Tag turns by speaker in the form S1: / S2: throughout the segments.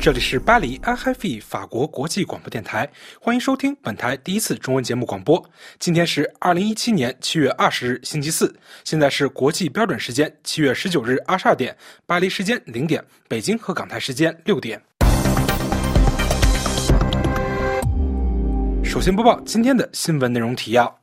S1: 这里是巴黎 RFI 法国国际广播电台，欢迎收听本台第一次中文节目广播。今天是2017年7月20日星期四，现在是国际标准时间7月19日22点，巴黎时间0点，北京和港台时间6点。首先播报今天的新闻内容提要。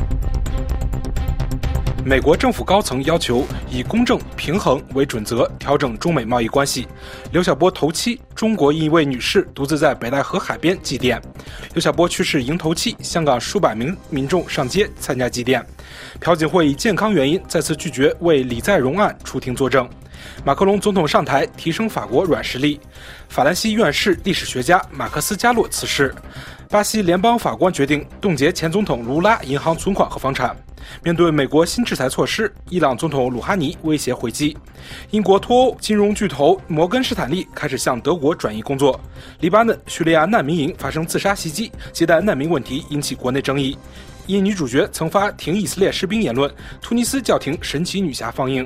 S1: 美国政府高层要求以公正平衡为准则调整中美贸易关系。刘晓波头七，中国一位女士独自在北戴河海边祭奠。刘晓波去世迎头七，香港数百名民众上街参加祭奠。朴槿惠以健康原因再次拒绝为李在镕案出庭作证。马克龙总统上台提升法国软实力。法兰西院士历史学家马克思加洛辞世。巴西联邦法官决定冻结前总统卢拉银行存款和房产。面对美国新制裁措施，伊朗总统鲁哈尼威胁回击。英国脱欧金融巨头摩根士坦利开始向德国转移工作。黎巴嫩、叙利亚难民营发生自杀袭击，接待难民问题引起国内争议。因女主角曾发挺以色列士兵言论，突尼斯叫停神奇女侠放映。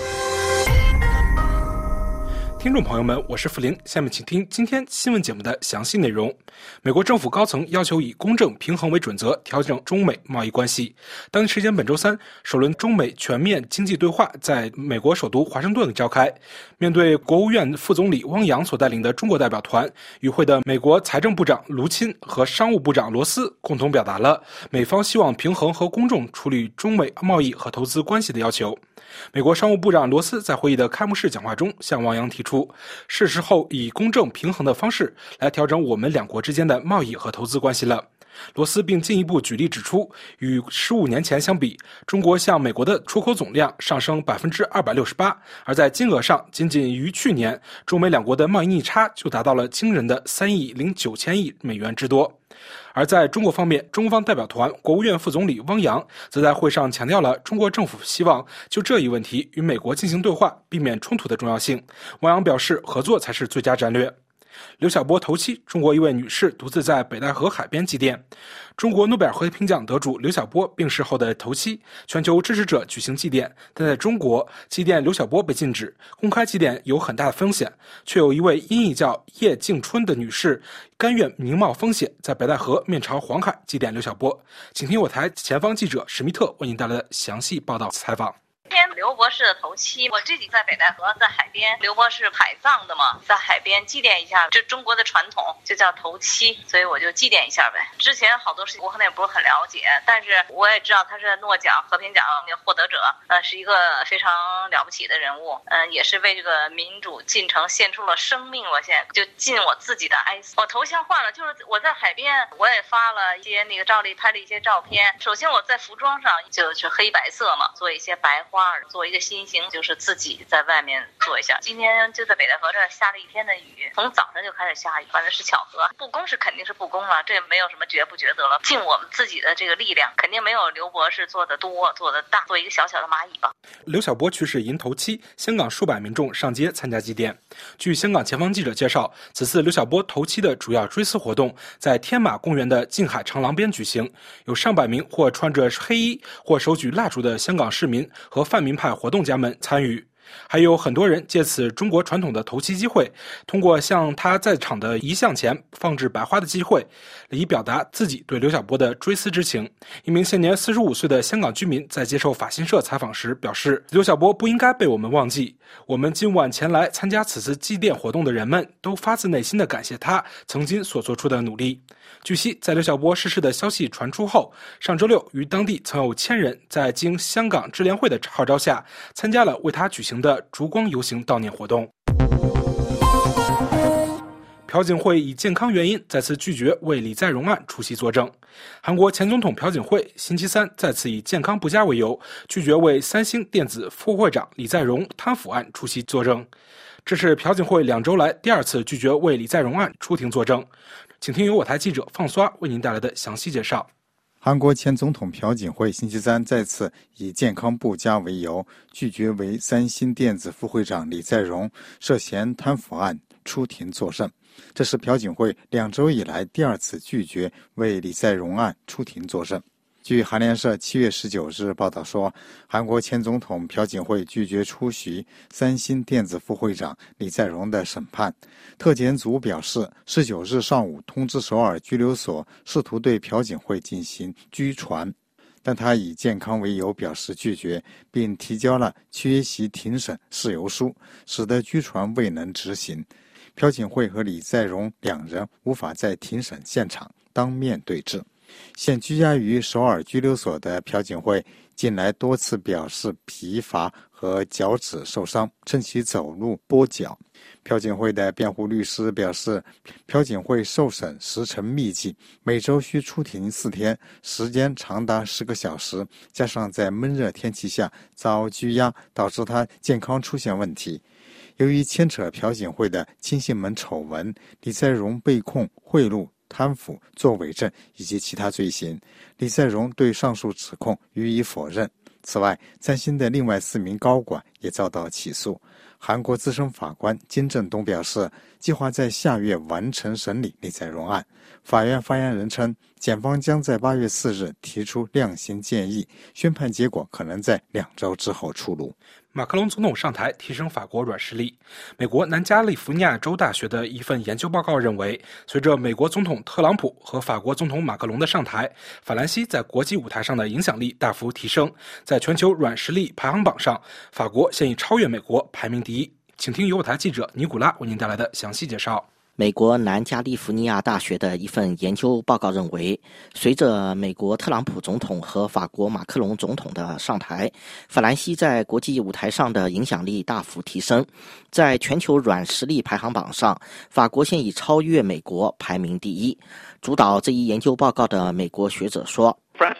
S1: 听众朋友们，我是付林，下面请听今天新闻节目的详细内容。美国政府高层要求以公正平衡为准则调整中美贸易关系。当地时间本周三，首轮中美全面经济对话在美国首都华盛顿召开。面对国务院副总理汪洋所带领的中国代表团，与会的美国财政部长卢钦和商务部长罗斯共同表达了美方希望平衡和公正处理中美贸易和投资关系的要求。美国商务部长罗斯在会议的开幕式讲话中向汪洋提出，是时候以公正平衡的方式来调整我们两国之间的贸易和投资关系了。罗斯并进一步举例指出，与15年前相比，中国向美国的出口总量上升268%，而在金额上，仅仅于去年，中美两国的贸易逆差就达到了惊人的3亿09千亿美元之多。而在中国方面，中方代表团国务院副总理汪洋则在会上强调了中国政府希望就这一问题与美国进行对话，避免冲突的重要性。汪洋表示，合作才是最佳战略。刘晓波头七，中国一位女士独自在北戴河海边祭奠。中国诺贝尔和平奖得主刘晓波病逝后的头七，全球支持者举行祭奠，但在中国，祭奠刘晓波被禁止，公开祭奠有很大的风险，却有一位音译叫叶静春的女士甘愿明冒风险，在北戴河面朝黄海祭奠刘晓波。请听我台前方记者史密特为您带来的详细报道采访。
S2: 今天刘博士的头七，我自己在北戴河，在海边，刘博士海葬的嘛，在海边祭奠一下，这中国的传统就叫头七，所以我就祭奠一下呗。之前好多事情我可能也不是很了解，但是我也知道他是诺奖和平奖的获得者，是一个非常了不起的人物，也是为这个民主进程献出了生命。我现在就尽我自己的哀思。我头像换了，就是我在海边，我也发了一些那个照例拍了一些照片。首先我在服装上就是黑白色嘛，做一些白花，做一个心形，就是自己在外面做一下。今天就在北戴河这儿下了一天的雨，从早上就开始下雨，反正是巧合。不公是肯定是不公了，这没有什么觉不觉得了。尽我们自己的这个力量，肯定没有刘博士做的多，做的大，做一个小小的蚂蚁吧。
S1: 刘晓波去世迎头七，香港数百民众上街参加祭奠。据香港前方记者介绍，此次刘晓波头七的主要追思活动在天马公园的静海长廊边举行，有上百名或穿着黑衣或手举蜡烛的香港市民和泛民派活动家们参与。还有很多人借此中国传统的头七机会，通过向他在场的遗像前放置白花的机会，以表达自己对刘晓波的追思之情。一名现年45岁的香港居民在接受法新社采访时表示，刘晓波不应该被我们忘记，我们今晚前来参加此次祭奠活动的人们都发自内心地感谢他曾经所做出的努力。据悉，在刘晓波逝世的消息传出后，上周六于当地曾有1000人在经香港支联会的号召下，参加了为他举行的烛光游行悼念活动。朴槿惠以健康原因再次拒绝为李在镕案出席作证。韩国前总统朴槿惠星期三再次以健康不佳为由，拒绝为三星电子副会长李在镕贪腐案出席作证。这是朴槿惠2周来第2次拒绝为李在镕案出庭作证。请听由我台记者放刷为您带来的详细介绍。
S3: 韩国前总统朴槿惠星期三再次以健康不佳为由，拒绝为三星电子副会长李在镕涉嫌贪腐案出庭作证。这是朴槿惠2周以来第2次拒绝为李在镕案出庭作证。 据韩联社7月19日报道说，韩国前总统朴槿惠拒绝出席三星电子副会长李在镕的审判。特检组表示，19日上午通知首尔拘留所，试图对朴槿惠进行拘传，但他以健康为由表示拒绝，并提交了缺席庭审事由书，使得拘传未能执行。朴槿惠和李在镕两人无法在庭审现场当面对质。现居家于首尔拘留所的朴槿惠近来多次表示疲乏和脚趾受伤，称其走路跛脚。朴槿惠的辩护律师表示，朴槿惠受审时程密集，每周需出庭4天，时间长达10个小时，加上在闷热天气下遭拘押，导致他健康出现问题。由于牵扯朴槿惠的亲信门丑闻，李在镕被控贿赂、贪腐、作伪证以及其他罪行。李在镕对上述指控予以否认。此外，三星的另外4名高管也遭到起诉。韩国资深法官金正东表示，计划在下月完成审理李在镕案。法院发言人称，检方将在8月4日提出量刑建议，宣判结果可能在2周之后出炉。
S1: 马克龙总统上台提升法国软实力。美国南加利福尼亚州大学的一份研究报告认为，随着美国总统特朗普和法国总统马克龙的上台，法兰西在国际舞台上的影响力大幅提升，在全球软实力排行榜上，法国现已超越美国，排名第1。请听由我台记者尼古拉为您带来的详细介绍。
S4: 美国南加利福尼亚大学的一份研究报告认为，随着美国特朗普总统和法国马克龙总统的上台，法兰西在国际舞台上的影响力大幅提升，在全球软实力排行榜上，法国现已超越美国，排名第1。主导这一研究报告的美国学者说，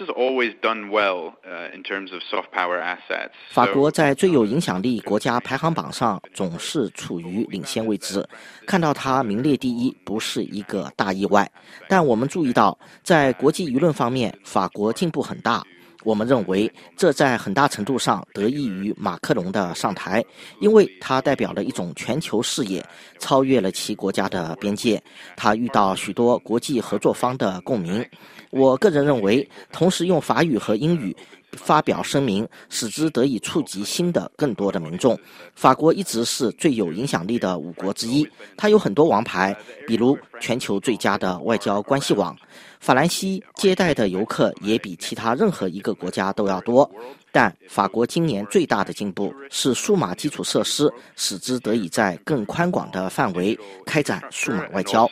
S4: 法国在最有影响力国家排行榜上总是处于领先位置，看到它名列第1不是一个大意外。但我们注意到，在国际舆论方面，法国进步很大。我们认为这在很大程度上得益于马克龙的上台，因为他代表了一种全球视野，超越了其国家的边界，他遇到许多国际合作方的共鸣。我个人认为，同时用法语和英语发表声明，使之得以触及新的更多的民众。法国一直是最有影响力的5国之一，它有很多王牌，比如全球最佳的外交关系网。法兰西接待的游客也比其他任何一个国家都要多，但法国今年最大的进步是数码基础设施，使之得以在更宽广的范围开展数码外交。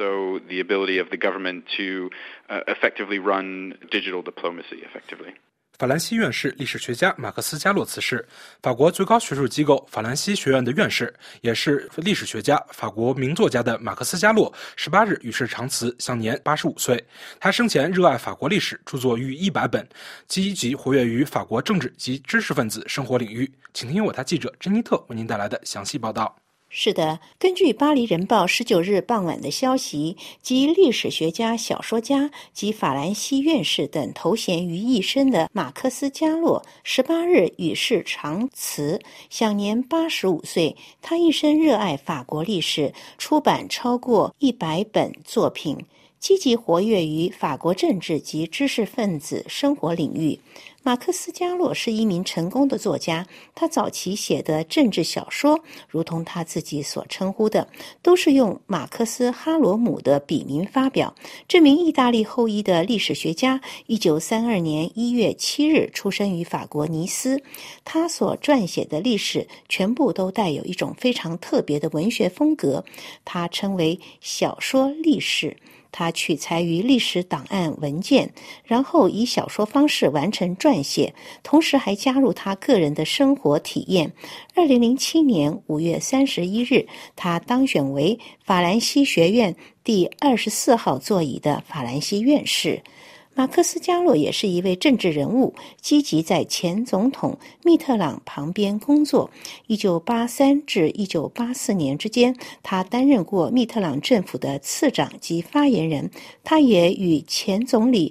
S1: 法兰西院士历史学家马克思加洛辞世，法国最高学术机构法兰西学院的院士，也是历史学家、法国名作家的马克思加洛18日与世长辞，享年85岁。他生前热爱法国历史，著作逾100本，积极活跃于法国政治及知识分子生活领域。请听由我台记者珍妮特为您带来的详细报道。
S5: 是的，根据《巴黎人报》19日傍晚的消息，集历史学家、小说家及法兰西院士等头衔于一身的马克思加洛18日与世长辞，享年85岁。他一生热爱法国历史，出版超过100本作品，积极活跃于法国政治及知识分子生活领域。马克思加洛是一名成功的作家，他早期写的政治小说，如同他自己所称呼的，都是用马克思哈罗姆的笔名发表。这名意大利后裔的历史学家1932年1月7日出生于法国尼斯，他所撰写的历史全部都带有一种非常特别的文学风格，他称为小说历史。他取材于历史档案文件，然后以小说方式完成撰写，同时还加入他个人的生活体验。2007年5月31日，他当选为法兰西学院第24号座椅的法兰西院士。马克思加洛也是一位政治人物，积极在前总统密特朗旁边工作。1983至1984年之间，他担任过密特朗政府的次长及发言人。他也与前总理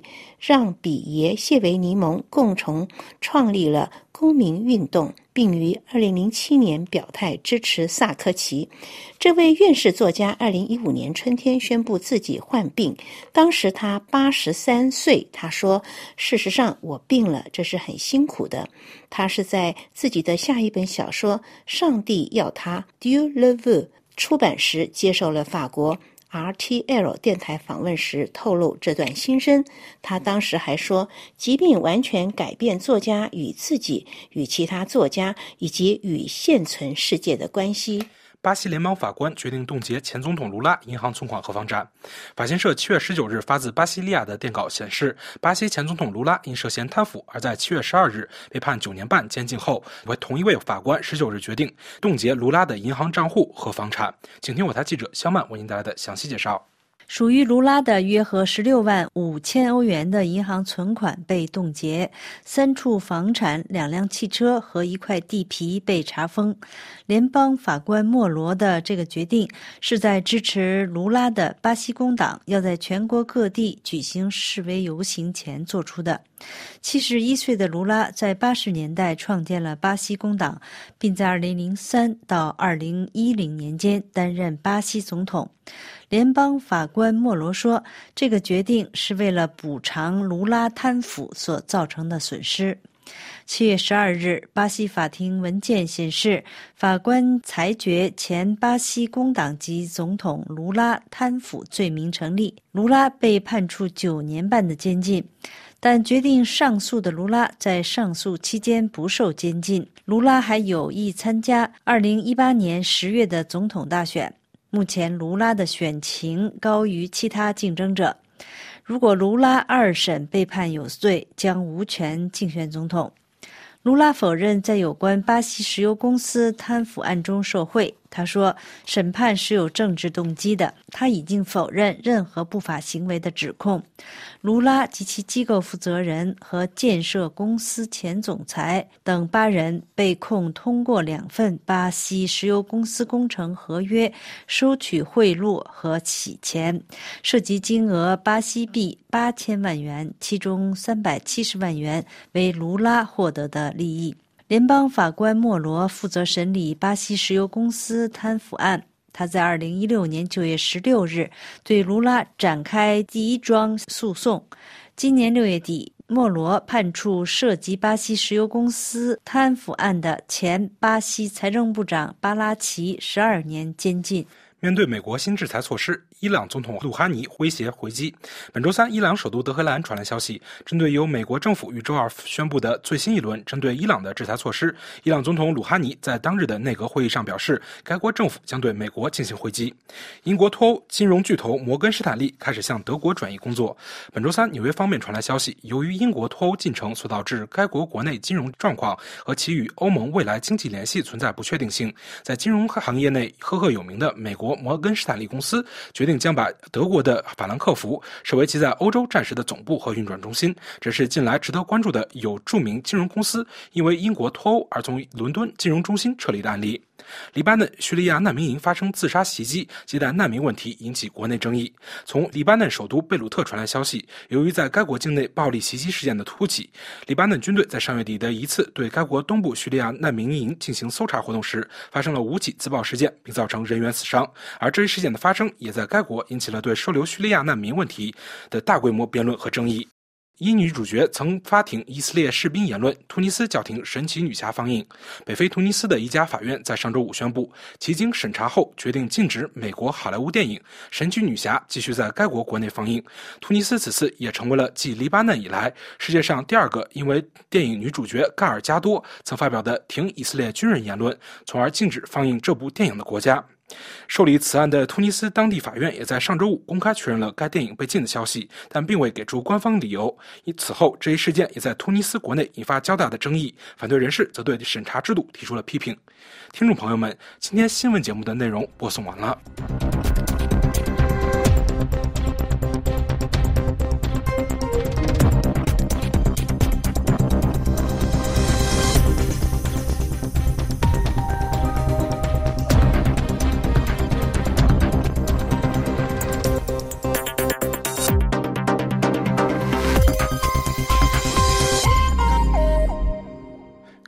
S5: 让比耶谢维尼蒙共同创立了公民运动，并于2007年表态支持萨科齐。这位院士作家2015年春天宣布自己患病，当时他83岁。他说：“事实上，我病了，这是很辛苦的。”他是在自己的下一本小说《上帝要他 Dieu le veut》出版时接受了法国RTL 电台访问时透露这段心声。他当时还说，疾病完全改变作家与自己、与其他作家以及与现存世界的关系。
S1: 巴西联邦法官决定冻结前总统卢拉银行存款和房产。法新社7月19日发自巴西利亚的电稿显示，巴西前总统卢拉因涉嫌贪腐而在7月12日被判9年半监禁后，为同一位法官19日决定冻结卢拉的银行账户和房产。请听我台记者肖曼为您带来的详细介绍。
S6: 属于卢拉的约合16万5千欧元的银行存款被冻结，3处房产、2辆汽车和1块地皮被查封。联邦法官莫罗的这个决定是在支持卢拉的巴西工党要在全国各地举行示威游行前做出的。71岁的卢拉在80年代创建了巴西工党，并在2003到2010年间担任巴西总统。联邦法官莫罗说，这个决定是为了补偿卢拉贪腐所造成的损失。7月12日，巴西法庭文件显示，法官裁决前巴西工党籍总统卢拉贪腐罪名成立，卢拉被判处9年半的监禁。但决定上诉的卢拉在上诉期间不受监禁。卢拉还有意参加2018年10月的总统大选。目前卢拉的选情高于其他竞争者。如果卢拉2审被判有罪，将无权竞选总统。卢拉否认在有关巴西石油公司贪腐案中受贿。他说，审判是有政治动机的。他已经否认任何不法行为的指控。卢拉及其机构负责人和建设公司前总裁等8人被控通过2份巴西石油公司工程合约收取贿赂和洗钱，涉及金额巴西币8000万元，其中370万元为卢拉获得的利益。联邦法官莫罗负责审理巴西石油公司贪腐案。他在2016年9月16日对卢拉展开第1桩诉讼。今年6月底，莫罗判处涉及巴西石油公司贪腐案的前巴西财政部长巴拉奇12年监禁。
S1: 面对美国新制裁措施，伊朗总统鲁哈尼威胁回击。本周三，伊朗首都德黑兰传来消息，针对由美国政府于周二宣布的最新一轮针对伊朗的制裁措施，伊朗总统鲁哈尼在当日的内阁会议上表示，该国政府将对美国进行回击。英国脱欧金融巨头摩根士坦利开始向德国转移工作。本周三，纽约方面传来消息，由于英国脱欧进程所导致该国国内金融状况和其与欧盟未来经济联系存在不确定性，在金融行业内赫赫有名的美国摩根士坦利公司决定将把德国的法兰克福视为其在欧洲暂时的总部和运转中心。这是近来值得关注的有著名金融公司因为英国脱欧而从伦敦金融中心撤离的案例。黎巴嫩叙利亚难民营发生自杀袭击，接待难民问题引起国内争议。从黎巴嫩首都贝鲁特传来消息，由于在该国境内暴力袭击事件的突起，黎巴嫩军队在上月底的一次对该国东部叙利亚难民营进行搜查活动时，发生了5起自爆事件，并造成人员死伤。而这一事件的发生也在该国引起了对收留叙利亚难民问题的大规模辩论和争议。因女主角曾发挺以色列士兵言论，突尼斯叫停神奇女侠放映。北非突尼斯的一家法院在上周5宣布，其经审查后决定禁止美国好莱坞电影《神奇女侠》继续在该国国内放映。突尼斯此次也成为了继黎巴嫩以来世界上第2个因为电影女主角盖尔加多曾发表的挺以色列军人言论，从而禁止放映这部电影的国家。受理此案的突尼斯当地法院也在上周5公开确认了该电影被禁的消息，但并未给出官方理由。此后，这一事件也在突尼斯国内引发较大的争议，反对人士则对审查制度提出了批评。听众朋友们，今天新闻节目的内容播送完了。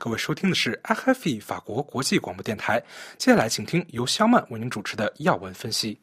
S1: 各位收听的是 RFI 法国国际广播电台。接下来请听由肖曼为您主持的要闻分析。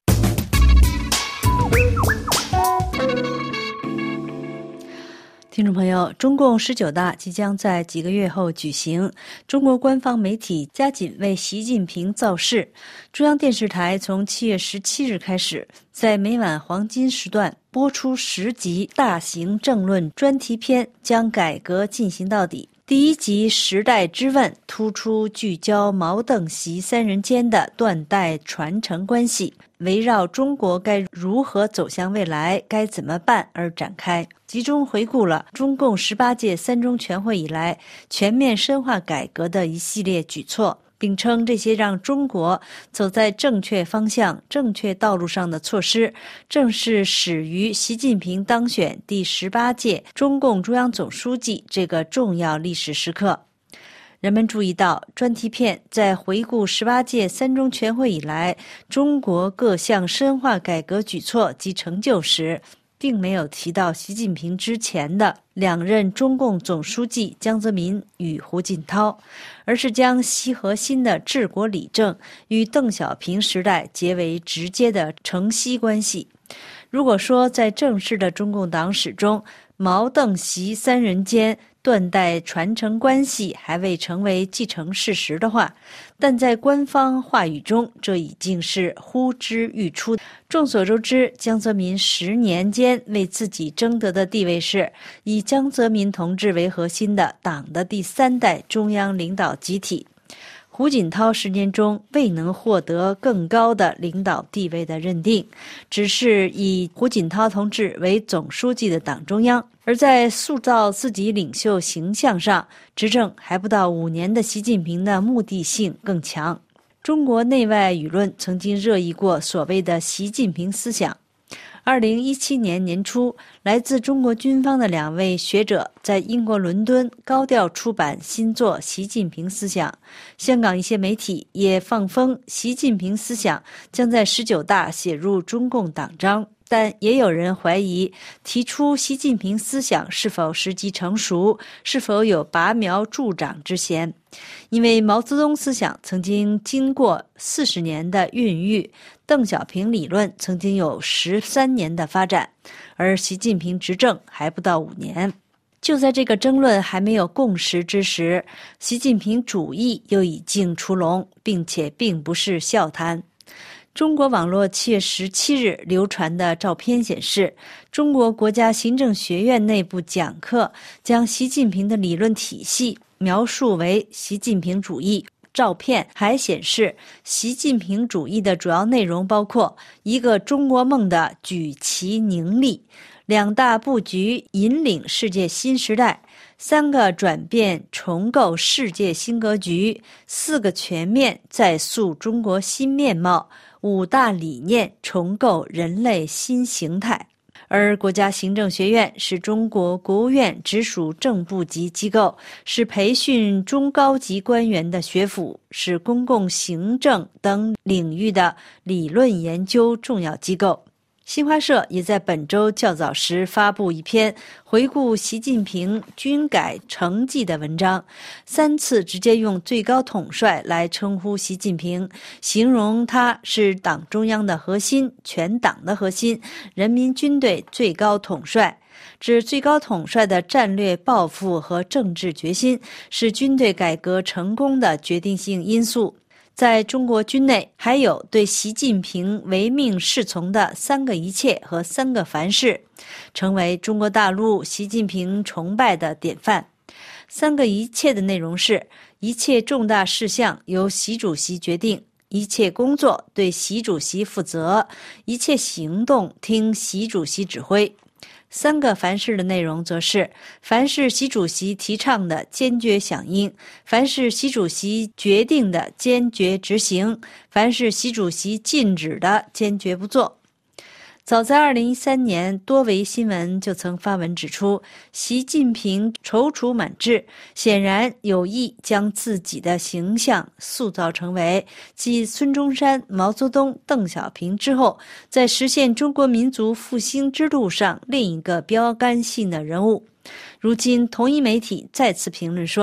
S6: 听众朋友，中共19大即将在几个月后举行，中国官方媒体加紧为习近平造势。中央电视台从7月17日开始，在每晚黄金时段播出10集大型政论专题片，将改革进行到底。第一集《时代之问》突出聚焦毛邓习三人间的断代传承关系，围绕中国该如何走向未来、该怎么办而展开，集中回顾了中共18届三中全会以来全面深化改革的一系列举措，并称这些让中国走在正确方向、正确道路上的措施，正是始于习近平当选第18届中共中央总书记这个重要历史时刻。人们注意到，专题片在回顾18届三中全会以来中国各项深化改革举措及成就时，并没有提到习近平之前的2任中共总书记江泽民与胡锦涛，而是将习核心的治国理政与邓小平时代结为直接的承袭关系。如果说在正式的中共党史中，毛邓习三人间断代传承关系还未成为既成事实的话，但在官方话语中，这已经是呼之欲出。众所周知，江泽民10年间为自己争得的地位是以江泽民同志为核心的党的第3代中央领导集体。胡锦涛10年中未能获得更高的领导地位的认定，只是以胡锦涛同志为总书记的党中央。而在塑造自己领袖形象上，执政还不到5年的习近平的目的性更强。中国内外舆论曾经热议过所谓的习近平思想。2017年年初，来自中国军方的2位学者在英国伦敦高调出版新作《习近平思想》。香港一些媒体也放风，习近平思想将在19大写入中共党章。但也有人怀疑，提出习近平思想是否时机成熟，是否有拔苗助长之嫌。因为毛泽东思想曾经经过40年的孕育，邓小平理论曾经有13年的发展，而习近平执政还不到5年。就在这个争论还没有共识之时，习近平主义又已经出笼，并且并不是笑谈。中国网络7月17日流传的照片显示，中国国家行政学院内部讲课将习近平的理论体系描述为习近平主义。照片还显示，习近平主义的主要内容包括一个中国梦的举旗凝立，2大布局引领世界新时代，3个转变重构世界新格局，4个全面再塑中国新面貌，5大理念重构人类新形态。而国家行政学院是中国国务院直属正部级机构，是培训中高级官员的学府，是公共行政等领域的理论研究重要机构。新华社也在本周较早时发布一篇回顾习近平军改成绩的文章，3次直接用最高统帅来称呼习近平，形容他是党中央的核心、全党的核心、人民军队最高统帅，指最高统帅的战略抱负和政治决心是军队改革成功的决定性因素。在中国军内，还有对习近平唯命是从的3个一切和3个凡是，成为中国大陆习近平崇拜的典范。3个一切的内容是：一切重大事项由习主席决定，一切工作对习主席负责，一切行动听习主席指挥。3个凡是的内容则是：凡是习主席提倡的坚决响应，凡是习主席决定的坚决执行，凡是习主席禁止的坚决不做。早在2013年，多维新闻就曾发文指出，习近平踌躇满志，显然有意将自己的形象塑造成为继孙中山、毛泽东、邓小平之后，在实现中国民族复兴之路上另一个标杆性的人物。如今，同一媒体再次评论说，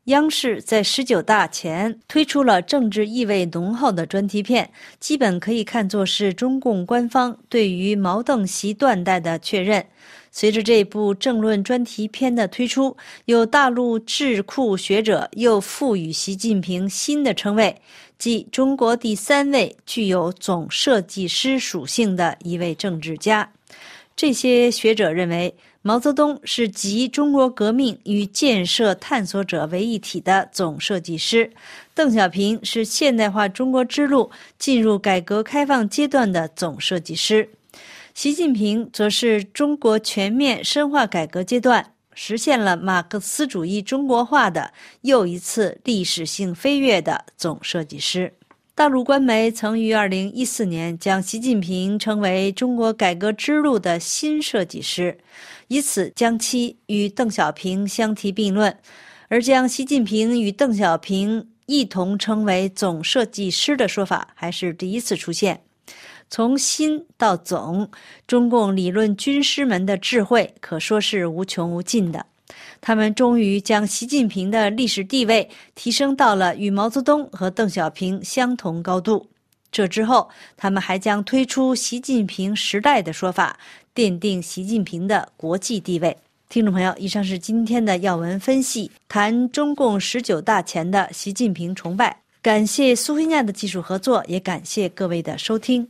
S6: 央视在19大前推出了政治意味浓厚的专题片，基本可以看作是中共官方对于毛邓习断代的确认。随着这部政论专题片的推出，有大陆智库学者又赋予习近平新的称谓，即中国第3位具有总设计师属性的一位政治家。这些学者认为，毛泽东是集中国革命与建设探索者为一体的总设计师，邓小平是现代化中国之路进入改革开放阶段的总设计师，习近平则是中国全面深化改革阶段实现了马克思主义中国化的又一次历史性飞跃的总设计师。大陆官媒曾于2014年将习近平称为中国改革之路的新设计师，以此将其与邓小平相提并论，而将习近平与邓小平一同称为总设计师的说法还是第一次出现。从新到总，中共理论军师们的智慧可说是无穷无尽的。他们终于将习近平的历史地位提升到了与毛泽东和邓小平相同高度。这之后，他们还将推出习近平时代的说法，奠定习近平的国际地位。听众朋友，以上是今天的要闻分析，谈中共19大前的习近平崇拜。感谢苏菲亚的技术合作，也感谢各位的收听。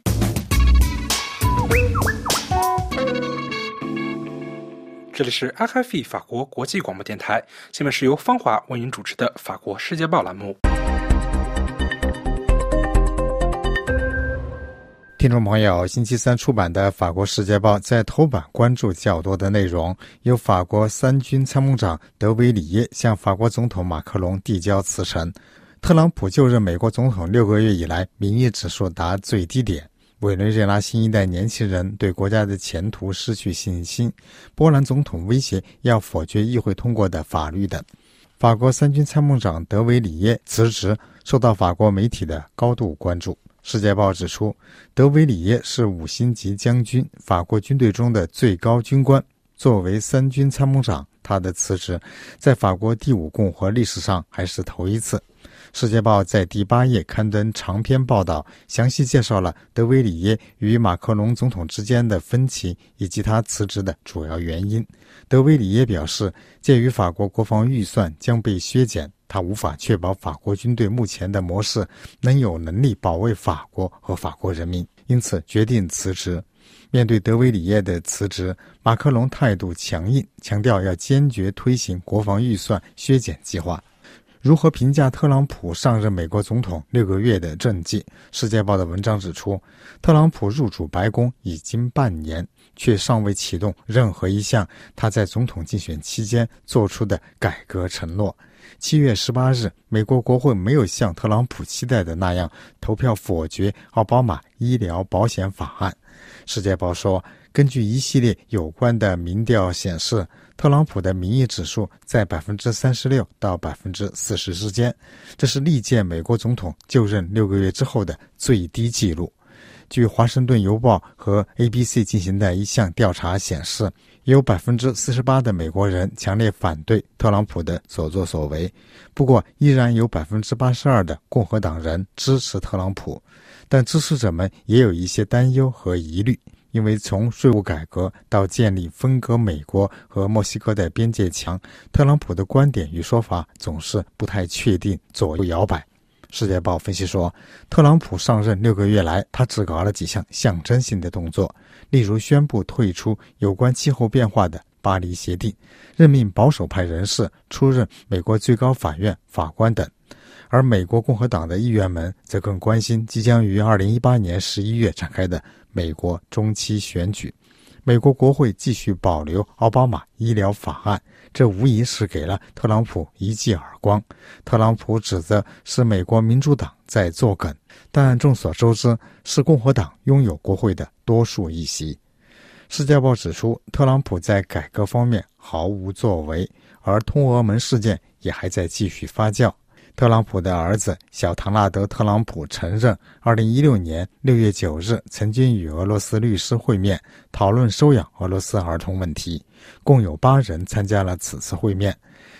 S1: 这里是 RFI 法国国际广播电台，下面是由方华为您主持的法国世界报栏目。
S3: 听众朋友，星期三出版的法国世界报在头版关注较多的内容，由法国3军参谋长德维里耶向法国总统马克龙递交辞呈。特朗普就任美国总统6个月以来，民意指数达最低点。委内瑞拉新一代年轻人对国家的前途失去信心，波兰总统威胁要否决议会通过的法律等。法国3军参谋长德维里耶辞职受到法国媒体的高度关注。世界报指出，德维里耶是5星级将军，法国军队中的最高军官。作为3军参谋长，他的辞职在法国第5共和历史上还是头一次。世界报在第8页刊登长篇报道，详细介绍了德维里耶与马克龙总统之间的分歧以及他辞职的主要原因。德维里耶表示，鉴于法国国防预算将被削减，他无法确保法国军队目前的模式能有能力保卫法国和法国人民，因此决定辞职。面对德维里耶的辞职，马克龙态度强硬，强调要坚决推行国防预算削减计划。如何评价特朗普上任美国总统6个月的政绩？世界报的文章指出，特朗普入主白宫已经半年，却尚未启动任何一项他在总统竞选期间做出的改革承诺。7月18日，美国国会没有像特朗普期待的那样投票否决奥巴马医疗保险法案。世界报说，根据一系列有关的民调显示，特朗普的民意指数在 36% 到 40% 之间，这是历届美国总统就任6个月之后的最低纪录。据华盛顿邮报和 ABC 进行的一项调查显示，有 48% 的美国人强烈反对特朗普的所作所为，不过依然有 82% 的共和党人支持特朗普，但支持者们也有一些担忧和疑虑，因为从税务改革到建立分割美国和墨西哥的边界墙，特朗普的观点与说法总是不太确定，左右摇摆。世界报分析说，特朗普上任6个月来，他只搞了几项象征性的动作，例如宣布退出有关气候变化的巴黎协定，任命保守派人士出任美国最高法院法官等。而美国共和党的议员们则更关心即将于2018年11月展开的美国中期选举。美国国会继续保留奥巴马医疗法案，这无疑是给了特朗普一记耳光。特朗普指责是美国民主党在作梗，但众所周知，是共和党拥有国会的多数议席。世界报指出，特朗普在改革方面毫无作为，而通俄门事件也还在继续发酵。特朗普的儿子小唐纳德·特朗普承认2016年6月9日曾经与俄罗斯律师会面，讨论收养俄罗斯儿童问题。共有8人参加了此次会面。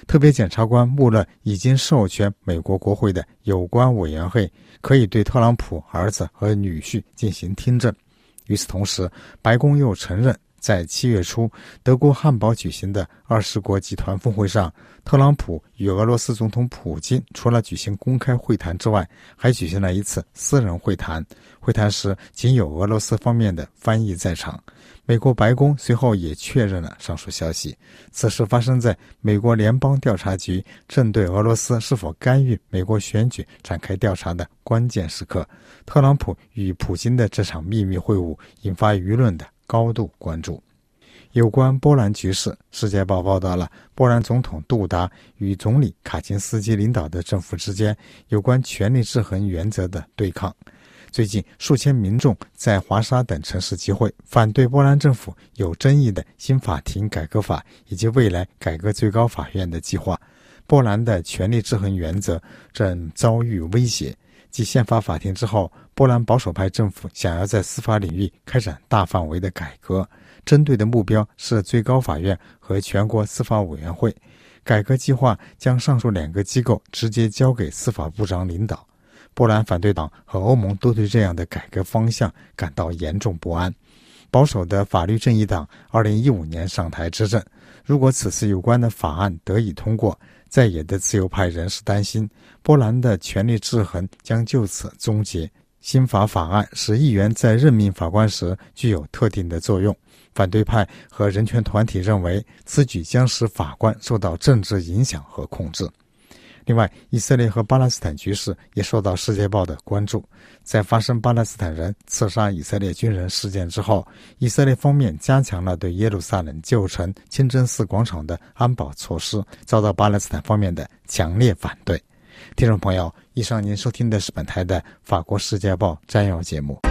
S3: 特别检察官穆勒已经授权美国国会的有关委员会可以对特朗普儿子和女婿进行听证。与此同时，白宫又承认在7月初德国汉堡举行的20国集团峰会上，特朗普与俄罗斯总统普京除了举行公开会谈之外，还举行了一次私人会谈。会谈时仅有俄罗斯方面的翻译在场。美国白宫随后也确认了上述消息。此事发生在美国联邦调查局正对俄罗斯是否干预美国选举展开调查的关键时刻。特朗普与普京的这场秘密会晤引发舆论的高度关注。有关波兰局势，《世界报》报道了波兰总统杜达与总理卡钦斯基领导的政府之间有关权力制衡原则的对抗。最近，数千民众在华沙等城市集会，反对波兰政府有争议的新法庭改革法以及未来改革最高法院的计划。波兰的权力制衡原则正遭遇威胁。继宪法法庭之后，波兰保守派政府想要在司法领域开展大范围的改革，针对的目标是最高法院和全国司法委员会。改革计划将上述2个机构直接交给司法部长领导。波兰反对党和欧盟都对这样的改革方向感到严重不安。保守的法律正义党2015年上台执政，如果此次有关的法案得以通过，在野的自由派人士担心波兰的权力制衡将就此终结。新法案使议员在任命法官时具有特定的作用。反对派和人权团体认为此举将使法官受到政治影响和控制。另外，以色列和巴勒斯坦局势也受到《世界报》的关注。在发生巴勒斯坦人刺杀以色列军人事件之后，以色列方面加强了对耶路撒冷旧城清真寺广场的安保措施，遭到巴勒斯坦方面的强烈反对。听众朋友，以上您收听的是本台的法国《世界报》摘要节目。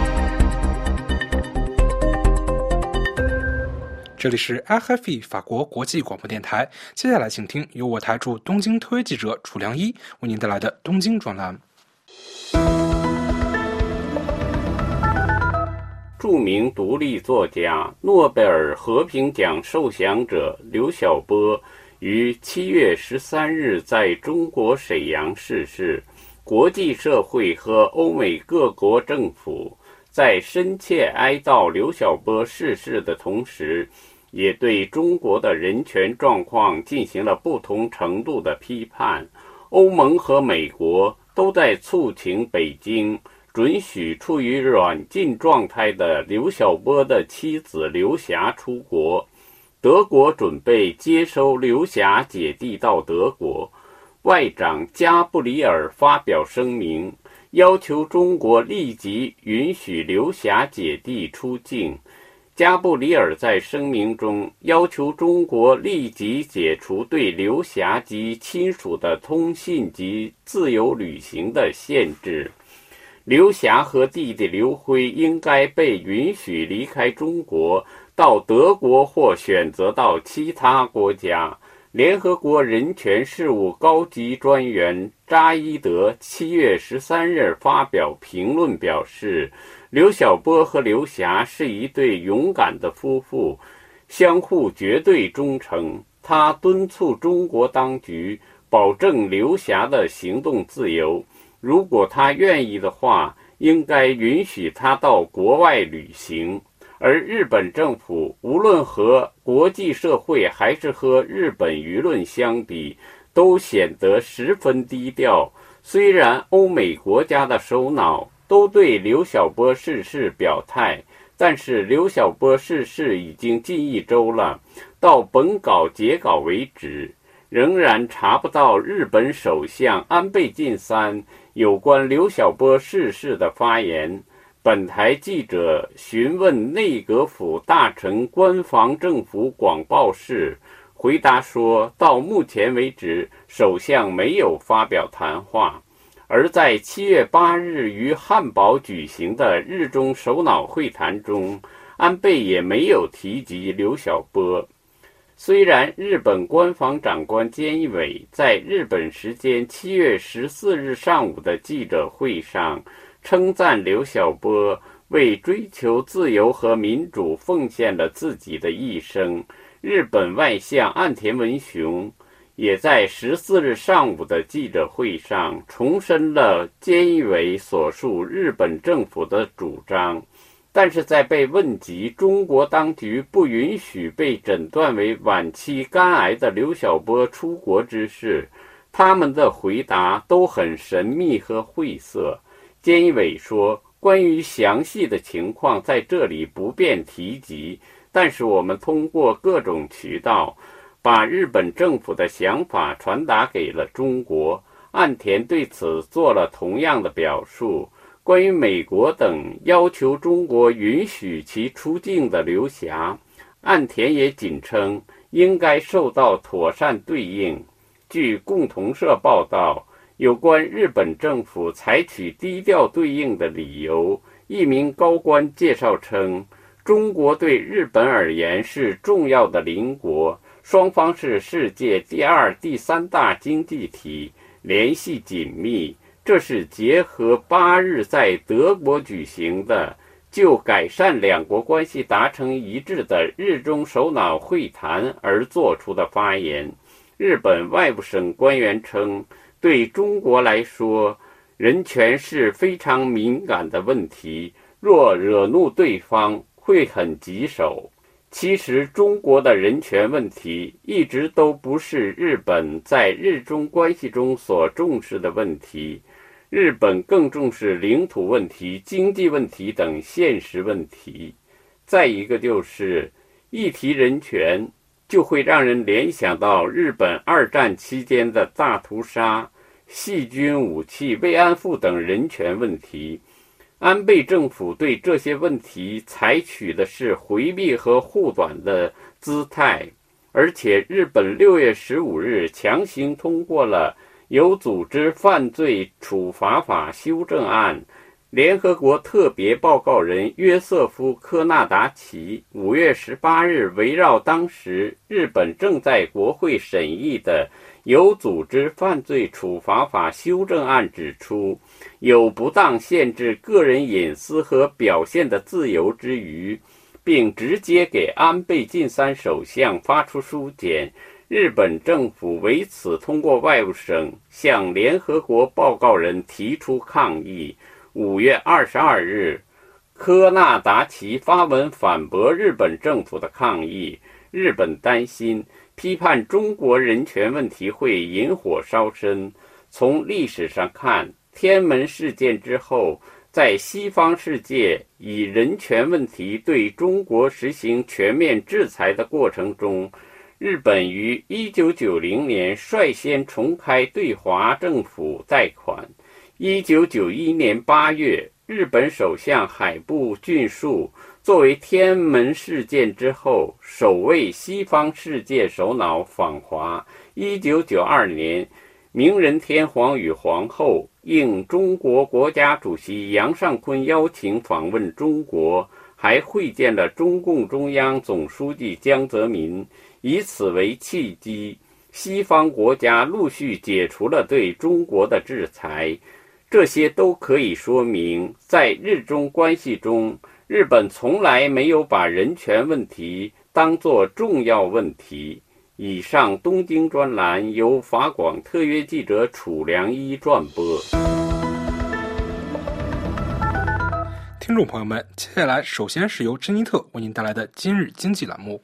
S1: 这里是 RFI 法国国际广播电台，接下来请听由我台驻东京特约记者楚良一为您带来的东京专栏。
S7: 著名独立作家、诺贝尔和平奖受奖者刘晓波于7月13日在中国沈阳逝世。国际社会和欧美各国政府在深切哀悼刘晓波逝世的同时，也对中国的人权状况进行了不同程度的批判。欧盟和美国都在促请北京准许处于软禁状态的刘晓波的妻子刘霞出国。德国准备接收刘霞姐弟到德国。外长加布里尔发表声明，要求中国立即允许刘霞姐弟出境。加布里尔在声明中要求中国立即解除对刘霞及亲属的通信及自由旅行的限制。刘霞和弟弟刘辉应该被允许离开中国，到德国或选择到其他国家。联合国人权事务高级专员扎伊德7月13日发表评论表示，刘晓波和刘霞是一对勇敢的夫妇，相互绝对忠诚。他敦促中国当局保证刘霞的行动自由，如果他愿意的话，应该允许他到国外旅行。而日本政府无论和国际社会还是和日本舆论相比，都显得十分低调。虽然欧美国家的首脑都对刘晓波逝世表态，但是刘晓波逝世已经近1周了，到本稿截稿为止，仍然查不到日本首相安倍晋三有关刘晓波逝世的发言。本台记者询问内阁府大臣官房政府广报室，回答说，到目前为止，首相没有发表谈话。而在7月8日于汉堡举行的日中首脑会谈中，安倍也没有提及刘晓波。虽然日本官房长官菅义伟在日本时间7月14日上午的记者会上称赞刘晓波为追求自由和民主奉献了自己的一生，日本外相岸田文雄也在14日上午的记者会上重申了菅义伟所述日本政府的主张，但是在被问及中国当局不允许被诊断为晚期肝癌的刘晓波出国之事，他们的回答都很神秘和晦涩。菅义伟说，关于详细的情况在这里不便提及，但是我们通过各种渠道把日本政府的想法传达给了中国。岸田对此做了同样的表述。关于美国等要求中国允许其出境的刘霞，岸田也仅称应该受到妥善对应。据共同社报道，有关日本政府采取低调对应的理由，一名高官介绍称，中国对日本而言是重要的邻国，双方是世界第2、第3大经济体，联系紧密。这是结合8日在德国举行的就改善两国关系达成一致的日中首脑会谈而做出的发言。日本外务省官员称，对中国来说，人权是非常敏感的问题，若惹怒对方会很棘手。其实中国的人权问题一直都不是日本在日中关系中所重视的问题，日本更重视领土问题、经济问题等现实问题。再一个就是一提人权就会让人联想到日本2战期间的大屠杀、细菌武器、慰安妇等人权问题。安倍政府对这些问题采取的是回避和护短的姿态，而且日本6月15日强行通过了有组织犯罪处罚法修正案。联合国特别报告人约瑟夫·科纳达奇5月18日围绕当时日本正在国会审议的有组织犯罪处罚法修正案指出，有不当限制个人隐私和表现的自由之余，并直接给安倍晋三首相发出书简。日本政府为此通过外务省向联合国报告人提出抗议。5月22日，科纳达奇发文反驳日本政府的抗议。日本担心批判中国人权问题会引火烧身。从历史上看，天安门事件之后，在西方世界以人权问题对中国实行全面制裁的过程中，日本于1990年率先重开对华政府贷款。1991年8月，日本首相海部俊树作为天安门事件之后首位西方世界首脑访华。1992年，明仁天皇与皇后应中国国家主席杨尚昆邀请访问中国，还会见了中共中央总书记江泽民，以此为契机，西方国家陆续解除了对中国的制裁。这些都可以说明，在日中关系中，日本从来没有把人权问题当作重要问题。以上东京专栏由法广特约记者楚良一转播。
S1: 听众朋友们，接下来首先是由珍妮特为您带来的今日经济栏目。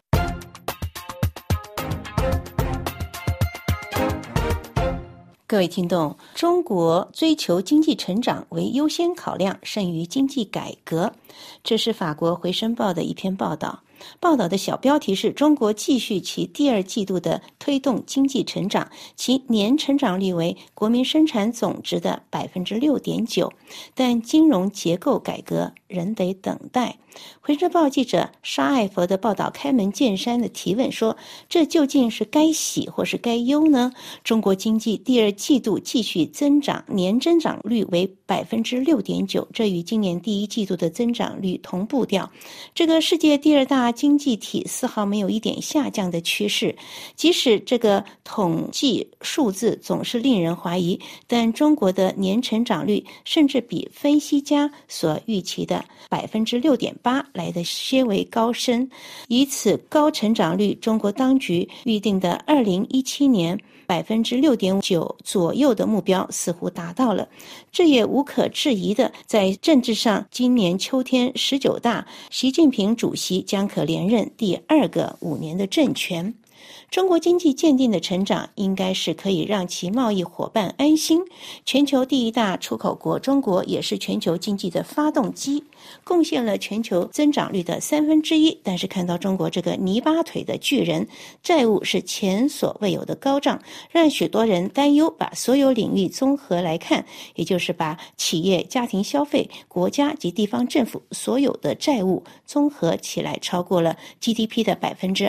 S5: 各位听众，中国追求经济成长为优先考量，胜于经济改革，这是法国《回声报》的一篇报道。报道的小标题是中国继续其第2季度的推动经济成长，其年成长率为国民生产总值的 6.9%， 但金融结构改革仍得等待。回声报记者沙艾佛的报道开门见山的提问说，这究竟是该喜或是该忧呢？中国经济第2季度继续增长，年增长率为 6.9%， 这与今年第1季度的增长率同步调。这个世界第2大经济体丝毫没有一点下降的趋势，即使这个统计数字总是令人怀疑，但中国的年成长率甚至比分析家所预期的 6.8% 来的些为高深。以此高成长率，中国当局预定的2017年 6.9% 左右的目标似乎达到了。这也无可置疑的，在政治上，今年秋天19大，习近平主席将可连任第2个5年的政权。中国经济坚定的成长应该是可以让其贸易伙伴安心。全球第1大出口国中国也是全球经济的发动机，贡献了全球增长率的1/3。但是看到中国这个泥巴腿的巨人，债务是前所未有的高涨，让许多人担忧。把所有领域综合来看，也就是把企业、家庭消费、国家及地方政府所有的债务综合起来，超过了 GDP 的